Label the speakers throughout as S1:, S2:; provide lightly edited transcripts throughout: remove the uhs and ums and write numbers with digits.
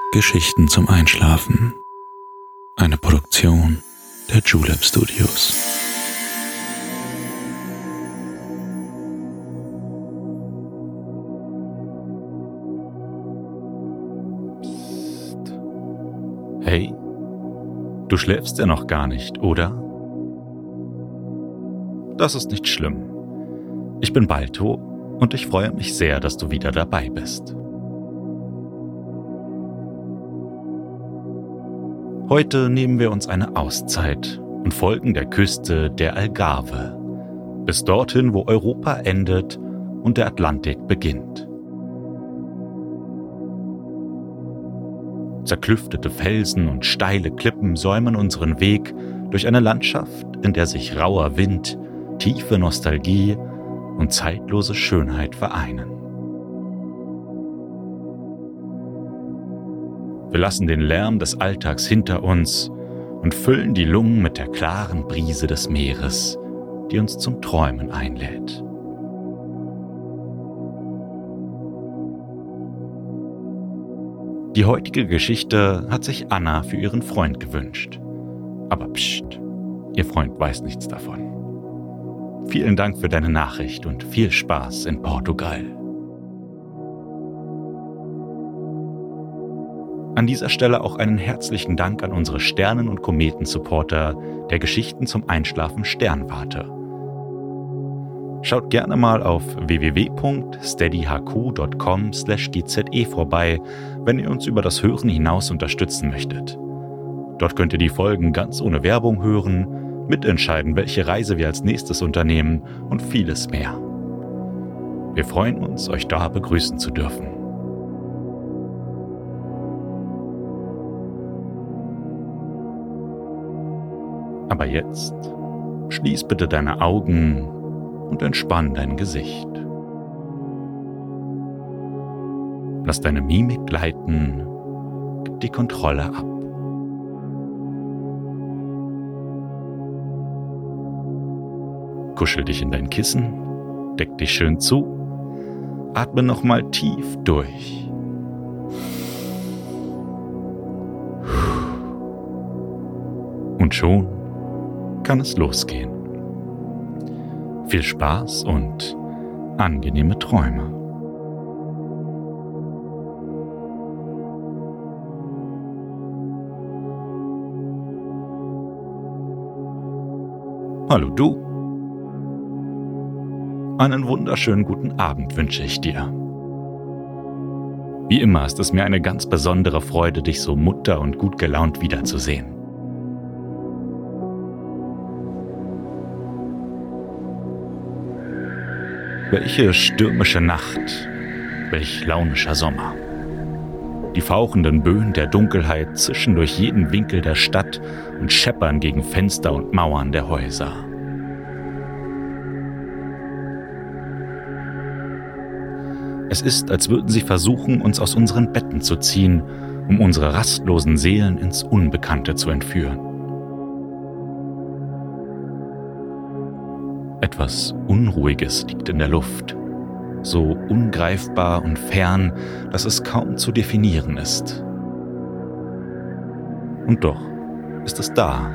S1: Geschichten zum Einschlafen. Eine Produktion der Julep Studios.
S2: Psst. Hey, du schläfst ja noch gar nicht, oder? Das ist nicht schlimm. Ich bin Balto und ich freue mich sehr, dass du wieder dabei bist. Heute nehmen wir uns eine Auszeit und folgen der Küste der Algarve, bis dorthin, wo Europa endet und der Atlantik beginnt. Zerklüftete Felsen und steile Klippen säumen unseren Weg durch eine Landschaft, in der sich rauer Wind, tiefe Nostalgie und zeitlose Schönheit vereinen. Wir lassen den Lärm des Alltags hinter uns und füllen die Lungen mit der klaren Brise des Meeres, die uns zum Träumen einlädt. Die heutige Geschichte hat sich Anna für ihren Freund gewünscht. Aber pst, ihr Freund weiß nichts davon. Vielen Dank für deine Nachricht und viel Spaß in Portugal. An dieser Stelle auch einen herzlichen Dank an unsere Sternen- und Kometen-Supporter der Geschichten zum Einschlafen Sternwarte. Schaut gerne mal auf www.steadyhq.com/gze vorbei, wenn ihr uns über das Hören hinaus unterstützen möchtet. Dort könnt ihr die Folgen ganz ohne Werbung hören, mitentscheiden, welche Reise wir als nächstes unternehmen und vieles mehr. Wir freuen uns, euch da begrüßen zu dürfen. Aber jetzt schließ bitte deine Augen und entspann dein Gesicht. Lass deine Mimik gleiten, gib die Kontrolle ab. Kuschel dich in dein Kissen, deck dich schön zu, atme nochmal tief durch. Und schon kann es losgehen. Viel Spaß und angenehme Träume. Hallo du. Einen wunderschönen guten Abend wünsche ich dir. Wie immer ist es mir eine ganz besondere Freude, dich so munter und gut gelaunt wiederzusehen. Welche stürmische Nacht, welch launischer Sommer. Die fauchenden Böen der Dunkelheit zischen durch jeden Winkel der Stadt und scheppern gegen Fenster und Mauern der Häuser. Es ist, als würden sie versuchen, uns aus unseren Betten zu ziehen, um unsere rastlosen Seelen ins Unbekannte zu entführen. Etwas Unruhiges liegt in der Luft, so ungreifbar und fern, dass es kaum zu definieren ist. Und doch ist es da.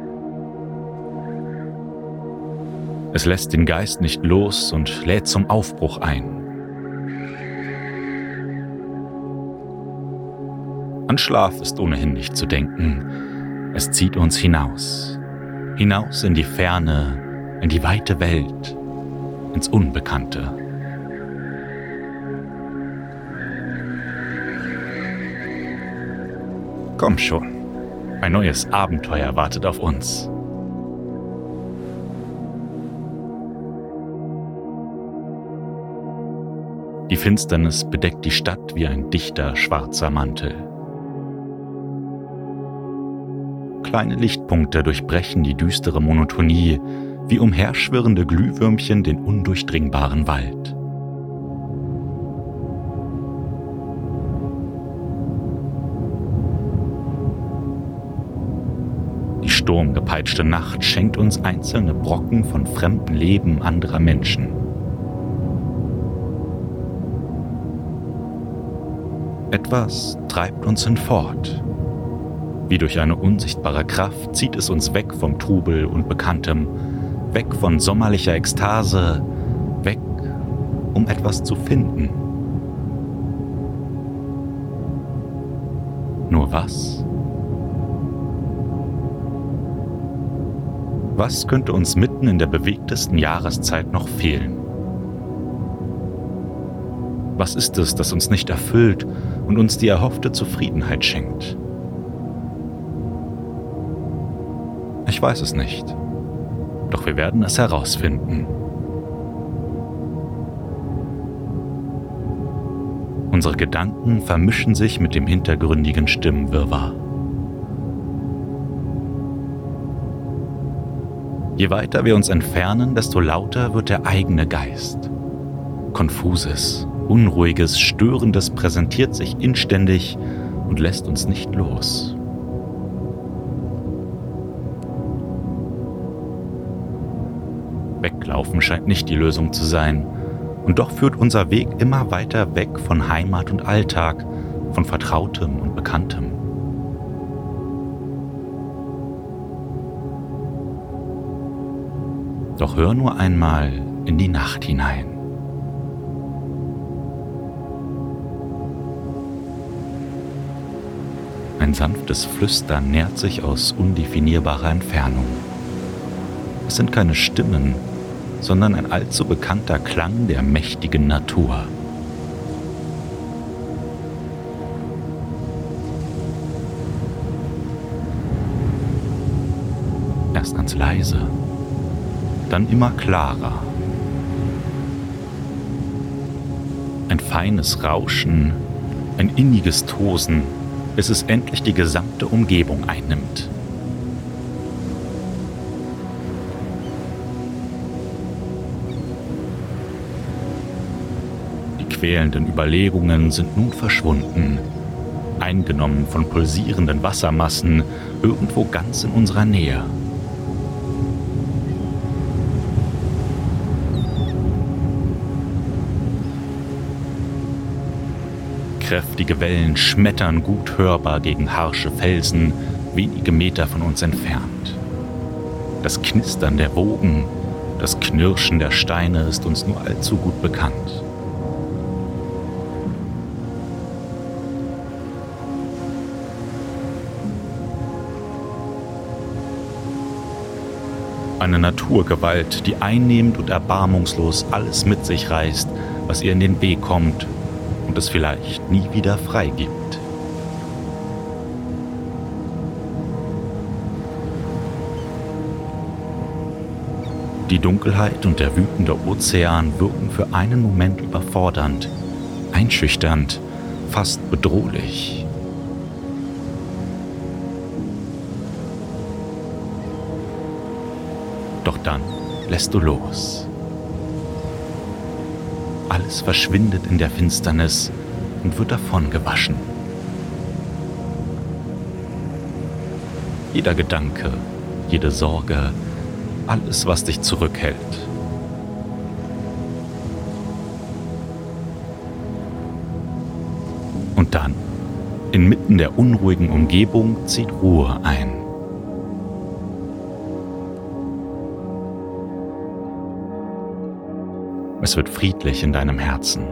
S2: Es lässt den Geist nicht los und lädt zum Aufbruch ein. An Schlaf ist ohnehin nicht zu denken. Es zieht uns hinaus in die Ferne, in die weite Welt, ins Unbekannte. Komm schon, ein neues Abenteuer wartet auf uns. Die Finsternis bedeckt die Stadt wie ein dichter, schwarzer Mantel. Kleine Lichtpunkte durchbrechen die düstere Monotonie, wie umherschwirrende Glühwürmchen den undurchdringbaren Wald. Die sturmgepeitschte Nacht schenkt uns einzelne Brocken von fremdem Leben anderer Menschen. Etwas treibt uns hinfort. Wie durch eine unsichtbare Kraft zieht es uns weg vom Trubel und Bekanntem, weg von sommerlicher Ekstase, weg, um etwas zu finden. Nur was? Was könnte uns mitten in der bewegtesten Jahreszeit noch fehlen? Was ist es, das uns nicht erfüllt und uns die erhoffte Zufriedenheit schenkt? Ich weiß es nicht, doch wir werden es herausfinden. Unsere Gedanken vermischen sich mit dem hintergründigen Stimmenwirrwarr. Je weiter wir uns entfernen, desto lauter wird der eigene Geist. Konfuses, Unruhiges, Störendes präsentiert sich inständig und lässt uns nicht los. Weglaufen scheint nicht die Lösung zu sein, und doch führt unser Weg immer weiter weg von Heimat und Alltag, von Vertrautem und Bekanntem. Doch hör nur einmal in die Nacht hinein. Ein sanftes Flüstern nährt sich aus undefinierbarer Entfernung. Es sind keine Stimmen, sondern ein allzu bekannter Klang der mächtigen Natur. Erst ganz leise, dann immer klarer. Ein feines Rauschen, ein inniges Tosen, bis es endlich die gesamte Umgebung einnimmt. Die quälenden Überlegungen sind nun verschwunden, eingenommen von pulsierenden Wassermassen irgendwo ganz in unserer Nähe. Kräftige Wellen schmettern gut hörbar gegen harsche Felsen, wenige Meter von uns entfernt. Das Knistern der Wogen, das Knirschen der Steine ist uns nur allzu gut bekannt. Eine Naturgewalt, die einnehmend und erbarmungslos alles mit sich reißt, was ihr in den Weg kommt, und es vielleicht nie wieder freigibt. Die Dunkelheit und der wütende Ozean wirken für einen Moment überfordernd, einschüchternd, fast bedrohlich. Doch dann lässt du los. Alles verschwindet in der Finsternis und wird davongewaschen. Jeder Gedanke, jede Sorge, alles, was dich zurückhält. Und dann, inmitten der unruhigen Umgebung, zieht Ruhe ein. Es wird friedlich in deinem Herzen.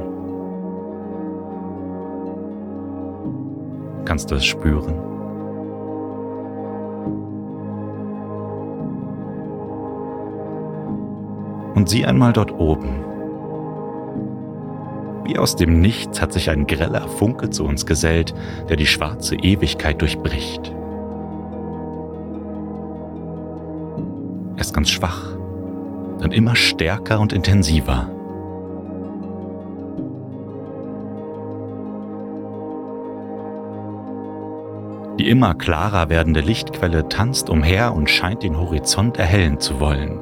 S2: Kannst du es spüren? Und sieh einmal dort oben. Wie aus dem Nichts hat sich ein greller Funke zu uns gesellt, der die schwarze Ewigkeit durchbricht. Erst ganz schwach, dann immer stärker und intensiver. Die immer klarer werdende Lichtquelle tanzt umher und scheint den Horizont erhellen zu wollen.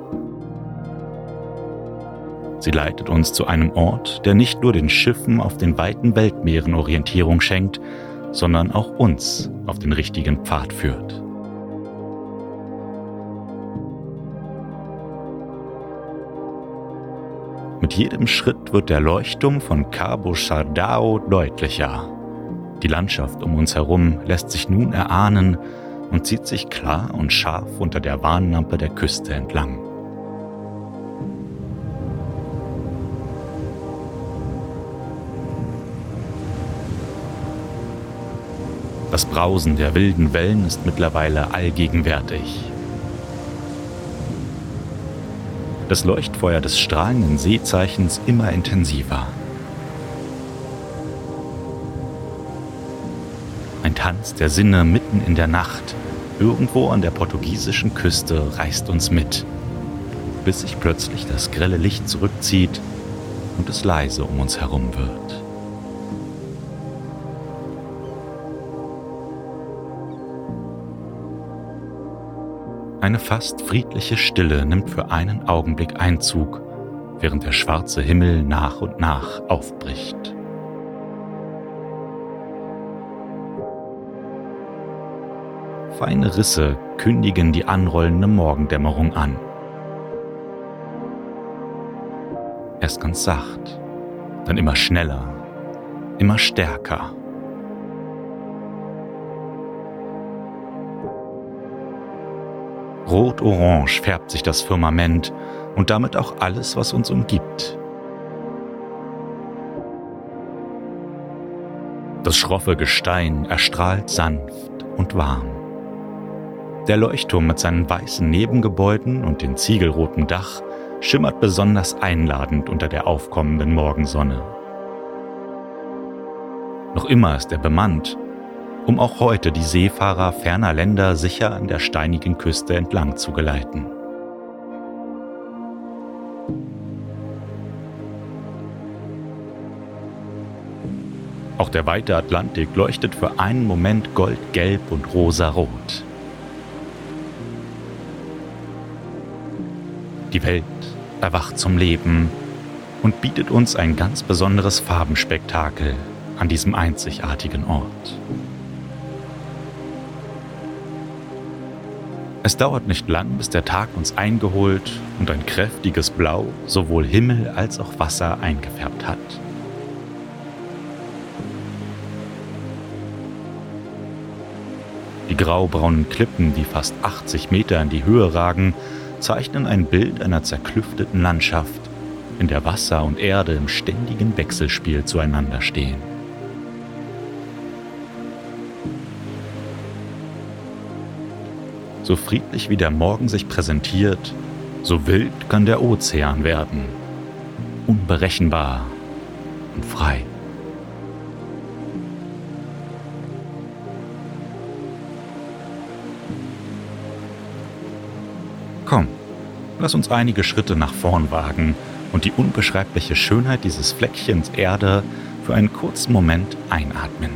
S2: Sie leitet uns zu einem Ort, der nicht nur den Schiffen auf den weiten Weltmeeren Orientierung schenkt, sondern auch uns auf den richtigen Pfad führt. Mit jedem Schritt wird der Leuchtturm von Cabo Chardao deutlicher. Die Landschaft um uns herum lässt sich nun erahnen und zieht sich klar und scharf unter der Warnlampe der Küste entlang. Das Brausen der wilden Wellen ist mittlerweile allgegenwärtig. Das Leuchtfeuer des strahlenden Seezeichens immer intensiver. Ein Tanz der Sinne mitten in der Nacht, irgendwo an der portugiesischen Küste, reißt uns mit, bis sich plötzlich das grelle Licht zurückzieht und es leise um uns herum wird. Eine fast friedliche Stille nimmt für einen Augenblick Einzug, während der schwarze Himmel nach und nach aufbricht. Feine Risse kündigen die anrollende Morgendämmerung an. Erst ganz sacht, dann immer schneller, immer stärker. Rot-orange färbt sich das Firmament und damit auch alles, was uns umgibt. Das schroffe Gestein erstrahlt sanft und warm. Der Leuchtturm mit seinen weißen Nebengebäuden und dem ziegelroten Dach schimmert besonders einladend unter der aufkommenden Morgensonne. Noch immer ist er bemannt, um auch heute die Seefahrer ferner Länder sicher an der steinigen Küste entlang zu geleiten. Auch der weite Atlantik leuchtet für einen Moment goldgelb und rosarot. Die Welt erwacht zum Leben und bietet uns ein ganz besonderes Farbenspektakel an diesem einzigartigen Ort. Es dauert nicht lang, bis der Tag uns eingeholt und ein kräftiges Blau sowohl Himmel als auch Wasser eingefärbt hat. Die graubraunen Klippen, die fast 80 Meter in die Höhe ragen, zeichnen ein Bild einer zerklüfteten Landschaft, in der Wasser und Erde im ständigen Wechselspiel zueinander stehen. So friedlich wie der Morgen sich präsentiert, so wild kann der Ozean werden. Unberechenbar und frei. Komm, lass uns einige Schritte nach vorn wagen und die unbeschreibliche Schönheit dieses Fleckchens Erde für einen kurzen Moment einatmen.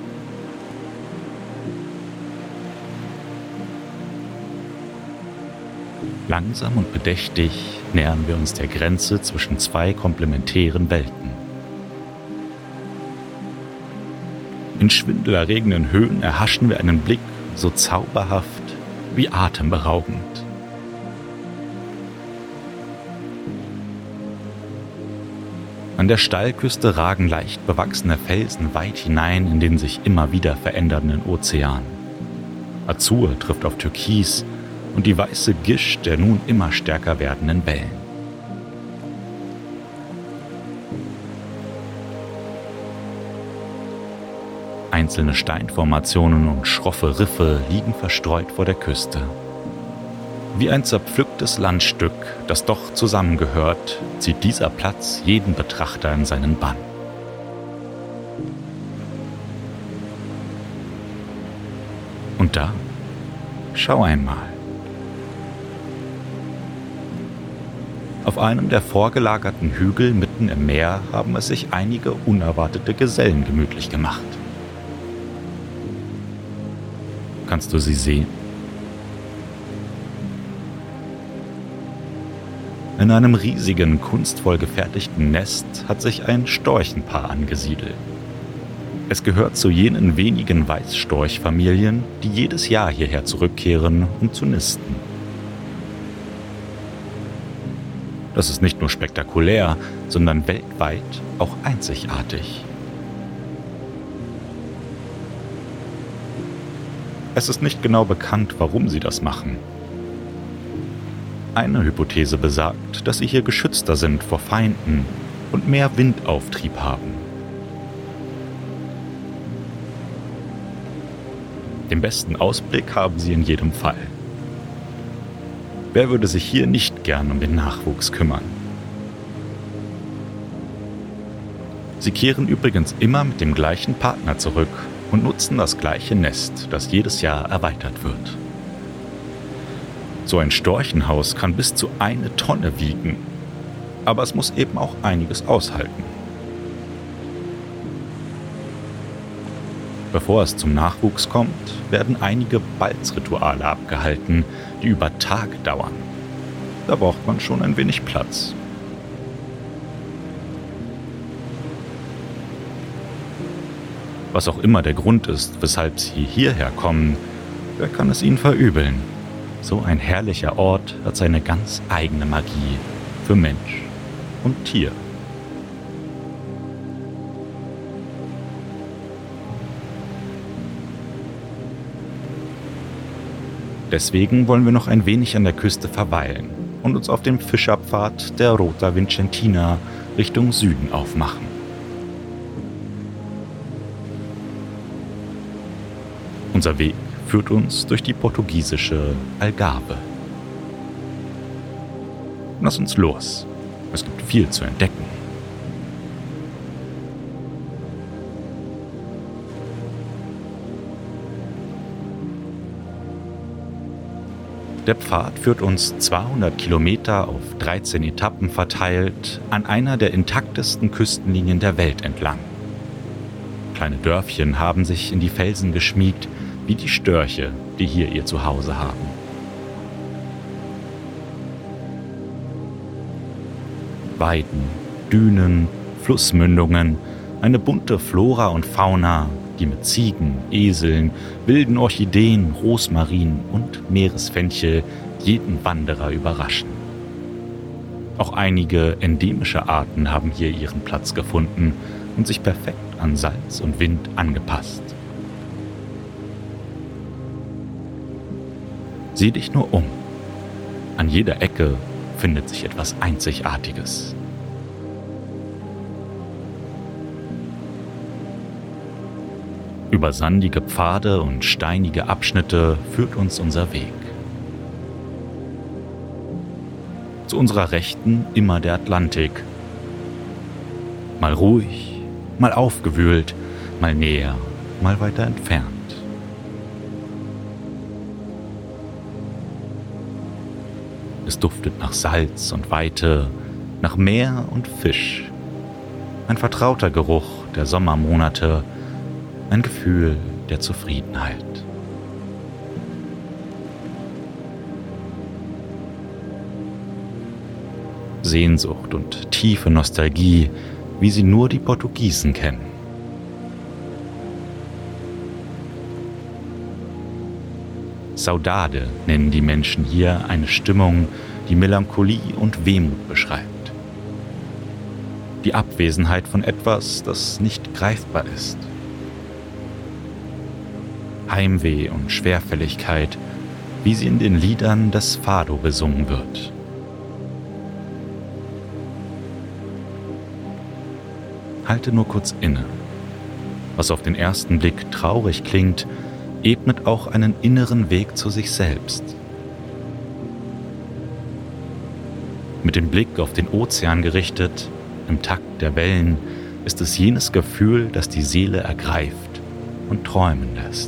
S2: Langsam und bedächtig nähern wir uns der Grenze zwischen zwei komplementären Welten. In schwindelerregenden Höhen erhaschen wir einen Blick so zauberhaft wie atemberaubend. An der Steilküste ragen leicht bewachsene Felsen weit hinein in den sich immer wieder verändernden Ozean. Azur trifft auf Türkis und die weiße Gischt der nun immer stärker werdenden Wellen. Einzelne Steinformationen und schroffe Riffe liegen verstreut vor der Küste. Wie ein zerpflücktes Landstück, das doch zusammengehört, zieht dieser Platz jeden Betrachter in seinen Bann. Und da, schau einmal. Auf einem der vorgelagerten Hügel mitten im Meer haben es sich einige unerwartete Gesellen gemütlich gemacht. Kannst du sie sehen? In einem riesigen, kunstvoll gefertigten Nest hat sich ein Storchenpaar angesiedelt. Es gehört zu jenen wenigen Weißstorchfamilien, die jedes Jahr hierher zurückkehren, um zu nisten. Das ist nicht nur spektakulär, sondern weltweit auch einzigartig. Es ist nicht genau bekannt, warum sie das machen. Eine Hypothese besagt, dass sie hier geschützter sind vor Feinden und mehr Windauftrieb haben. Den besten Ausblick haben sie in jedem Fall. Wer würde sich hier nicht gern um den Nachwuchs kümmern? Sie kehren übrigens immer mit dem gleichen Partner zurück und nutzen das gleiche Nest, das jedes Jahr erweitert wird. So ein Storchenhaus kann bis zu 1 Tonne wiegen, aber es muss eben auch einiges aushalten. Bevor es zum Nachwuchs kommt, werden einige Balzrituale abgehalten, die über Tage dauern. Da braucht man schon ein wenig Platz. Was auch immer der Grund ist, weshalb sie hierher kommen, wer kann es ihnen verübeln? So ein herrlicher Ort hat seine ganz eigene Magie für Mensch und Tier. Deswegen wollen wir noch ein wenig an der Küste verweilen und uns auf dem Fischerpfad der Rota Vincentina Richtung Süden aufmachen. Unser Weg führt uns durch die portugiesische Algarve. Lass uns los. Es gibt viel zu entdecken. Der Pfad führt uns 200 Kilometer auf 13 Etappen verteilt an einer der intaktesten Küstenlinien der Welt entlang. Kleine Dörfchen haben sich in die Felsen geschmiegt, wie die Störche, die hier ihr Zuhause haben. Weiden, Dünen, Flussmündungen, eine bunte Flora und Fauna, die mit Ziegen, Eseln, wilden Orchideen, Rosmarin und Meeresfenchel jeden Wanderer überraschen. Auch einige endemische Arten haben hier ihren Platz gefunden und sich perfekt an Salz und Wind angepasst. Sieh dich nur um. An jeder Ecke findet sich etwas Einzigartiges. Über sandige Pfade und steinige Abschnitte führt uns unser Weg. Zu unserer Rechten immer der Atlantik. Mal ruhig, mal aufgewühlt, mal näher, mal weiter entfernt. Es duftet nach Salz und Weite, nach Meer und Fisch. Ein vertrauter Geruch der Sommermonate, ein Gefühl der Zufriedenheit. Sehnsucht und tiefe Nostalgie, wie sie nur die Portugiesen kennen. Saudade nennen die Menschen hier eine Stimmung, die Melancholie und Wehmut beschreibt. Die Abwesenheit von etwas, das nicht greifbar ist. Heimweh und Schwerfälligkeit, wie sie in den Liedern des Fado besungen wird. Halte nur kurz inne. Was auf den ersten Blick traurig klingt, ebnet auch einen inneren Weg zu sich selbst. Mit dem Blick auf den Ozean gerichtet, im Takt der Wellen, ist es jenes Gefühl, das die Seele ergreift und träumen lässt.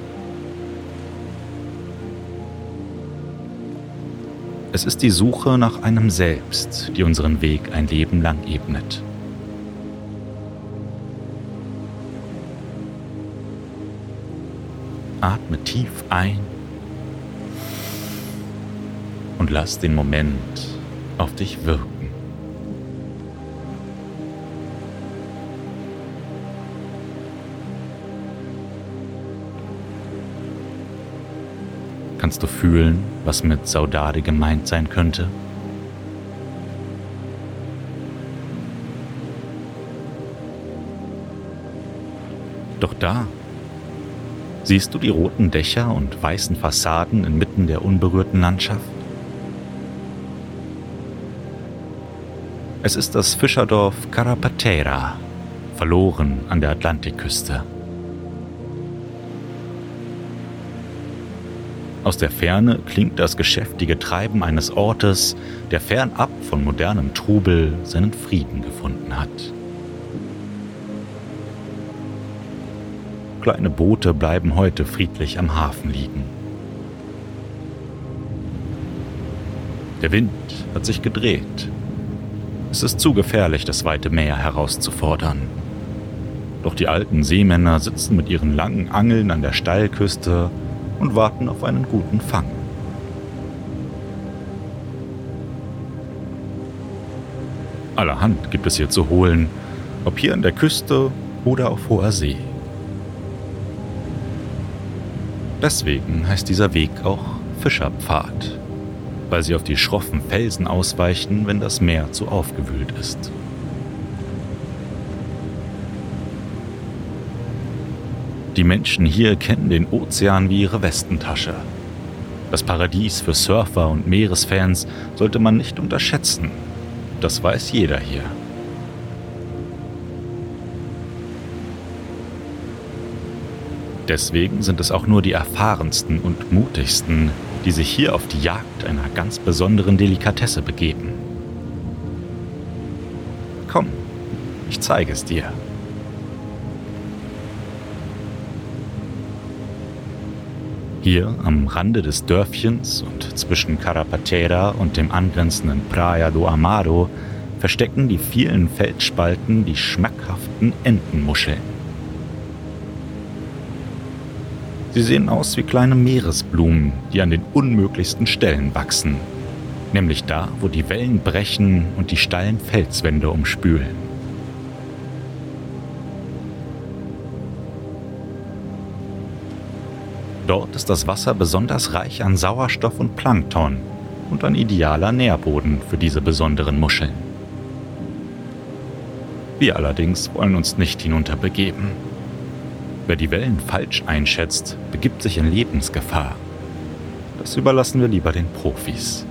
S2: Es ist die Suche nach einem Selbst, die unseren Weg ein Leben lang ebnet. Atme tief ein und lass den Moment auf dich wirken. Kannst du fühlen, was mit Saudade gemeint sein könnte? Doch da, Siehst du die roten Dächer und weißen Fassaden inmitten der unberührten Landschaft? Es ist das Fischerdorf Carapatera, verloren an der Atlantikküste. Aus der Ferne klingt das geschäftige Treiben eines Ortes, der fernab von modernem Trubel seinen Frieden gefunden hat. Kleine Boote bleiben heute friedlich am Hafen liegen. Der Wind hat sich gedreht. Es ist zu gefährlich, das weite Meer herauszufordern. Doch die alten Seemänner sitzen mit ihren langen Angeln an der Steilküste und warten auf einen guten Fang. Allerhand gibt es hier zu holen, ob hier an der Küste oder auf hoher See. Deswegen heißt dieser Weg auch Fischerpfad, weil sie auf die schroffen Felsen ausweichen, wenn das Meer zu aufgewühlt ist. Die Menschen hier kennen den Ozean wie ihre Westentasche. Das Paradies für Surfer und Meeresfans sollte man nicht unterschätzen. Das weiß jeder hier. Deswegen sind es auch nur die erfahrensten und mutigsten, die sich hier auf die Jagd einer ganz besonderen Delikatesse begeben. Komm, ich zeige es dir. Hier am Rande des Dörfchens und zwischen Carapatera und dem angrenzenden Praia do Amaro verstecken die vielen Felsspalten die schmackhaften Entenmuscheln. Sie sehen aus wie kleine Meeresblumen, die an den unmöglichsten Stellen wachsen, nämlich da, wo die Wellen brechen und die steilen Felswände umspülen. Dort ist das Wasser besonders reich an Sauerstoff und Plankton und ein idealer Nährboden für diese besonderen Muscheln. Wir allerdings wollen uns nicht hinunterbegeben. Wer die Wellen falsch einschätzt, begibt sich in Lebensgefahr. Das überlassen wir lieber den Profis.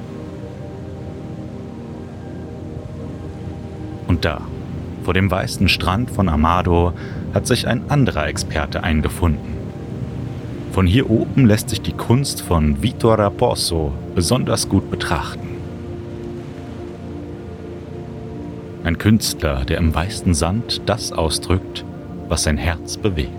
S2: Und da, vor dem weißen Strand von Amado, hat sich ein anderer Experte eingefunden. Von hier oben lässt sich die Kunst von Vitor Raposo besonders gut betrachten. Ein Künstler, der im weißen Sand das ausdrückt, was sein Herz bewegt.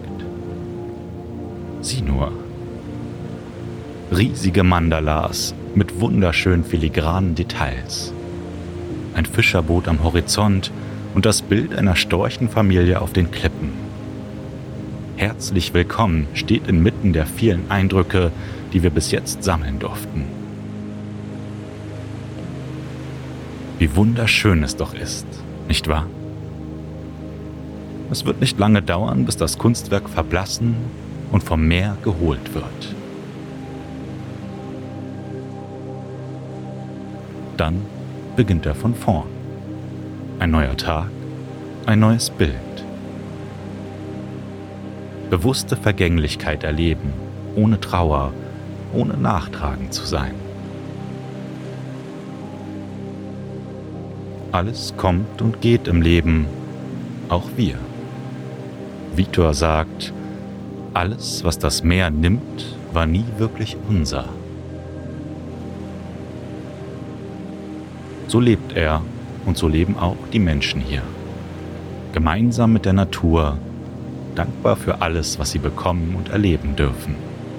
S2: Sieh nur. Riesige Mandalas mit wunderschön filigranen Details. Ein Fischerboot am Horizont und das Bild einer Storchenfamilie auf den Klippen. Herzlich willkommen steht inmitten der vielen Eindrücke, die wir bis jetzt sammeln durften. Wie wunderschön es doch ist, nicht wahr? Es wird nicht lange dauern, bis das Kunstwerk verblassen und vom Meer geholt wird. Dann beginnt er von vorn. Ein neuer Tag, ein neues Bild. Bewusste Vergänglichkeit erleben, ohne Trauer, ohne nachtragend zu sein. Alles kommt und geht im Leben, auch wir. Vitor sagt, alles, was das Meer nimmt, war nie wirklich unser. So lebt er und so leben auch die Menschen hier. Gemeinsam mit der Natur, dankbar für alles, was sie bekommen und erleben dürfen.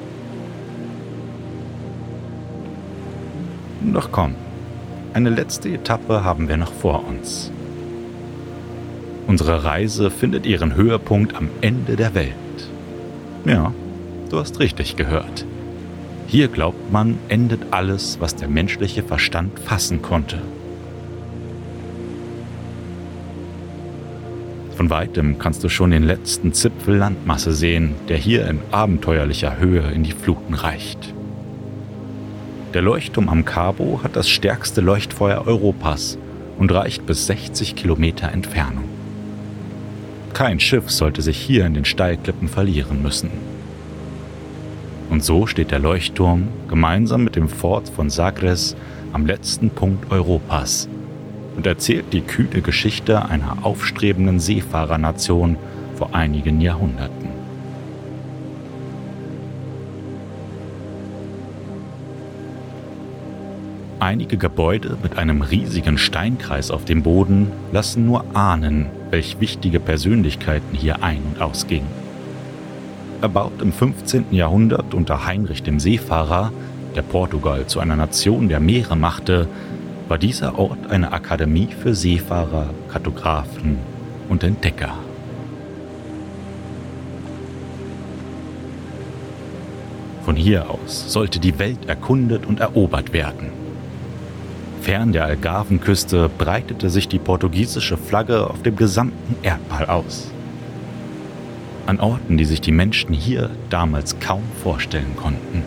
S2: Doch komm, eine letzte Etappe haben wir noch vor uns. Unsere Reise findet ihren Höhepunkt am Ende der Welt. Ja, du hast richtig gehört. Hier glaubt man, endet alles, was der menschliche Verstand fassen konnte. Von weitem kannst du schon den letzten Zipfel Landmasse sehen, der hier in abenteuerlicher Höhe in die Fluten reicht. Der Leuchtturm am Cabo hat das stärkste Leuchtfeuer Europas und reicht bis 60 Kilometer Entfernung. Kein Schiff sollte sich hier in den Steilklippen verlieren müssen. Und so steht der Leuchtturm gemeinsam mit dem Fort von Sagres am letzten Punkt Europas und erzählt die kühne Geschichte einer aufstrebenden Seefahrernation vor einigen Jahrhunderten. Einige Gebäude mit einem riesigen Steinkreis auf dem Boden lassen nur ahnen, welch wichtige Persönlichkeiten hier ein- und ausgingen. Erbaut im 15. Jahrhundert unter Heinrich dem Seefahrer, der Portugal zu einer Nation der Meere machte, war dieser Ort eine Akademie für Seefahrer, Kartografen und Entdecker. Von hier aus sollte die Welt erkundet und erobert werden. Fern der Algarvenküste breitete sich die portugiesische Flagge auf dem gesamten Erdball aus. An Orten, die sich die Menschen hier damals kaum vorstellen konnten.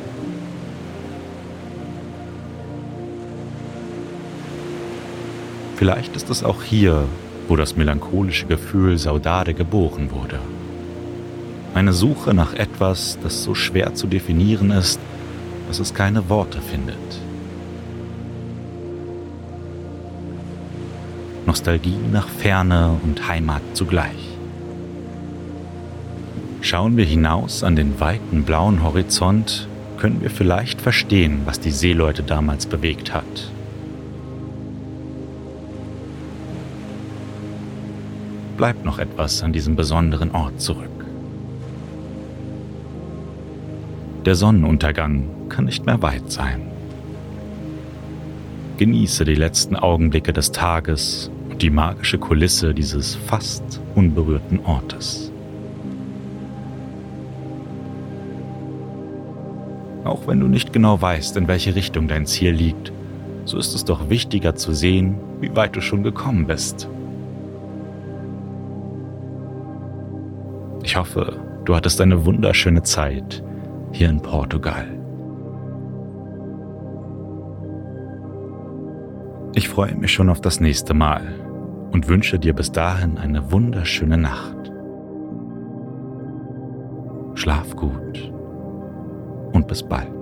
S2: Vielleicht ist es auch hier, wo das melancholische Gefühl Saudade geboren wurde. Eine Suche nach etwas, das so schwer zu definieren ist, dass es keine Worte findet. Nostalgie nach Ferne und Heimat zugleich. Schauen wir hinaus an den weiten blauen Horizont, können wir vielleicht verstehen, was die Seeleute damals bewegt hat. Bleibt noch etwas an diesem besonderen Ort zurück. Der Sonnenuntergang kann nicht mehr weit sein. Genieße die letzten Augenblicke des Tages und die magische Kulisse dieses fast unberührten Ortes. Auch wenn du nicht genau weißt, in welche Richtung dein Ziel liegt, so ist es doch wichtiger zu sehen, wie weit du schon gekommen bist. Ich hoffe, du hattest eine wunderschöne Zeit hier in Portugal. Ich freue mich schon auf das nächste Mal und wünsche dir bis dahin eine wunderschöne Nacht. Schlaf gut und bis bald.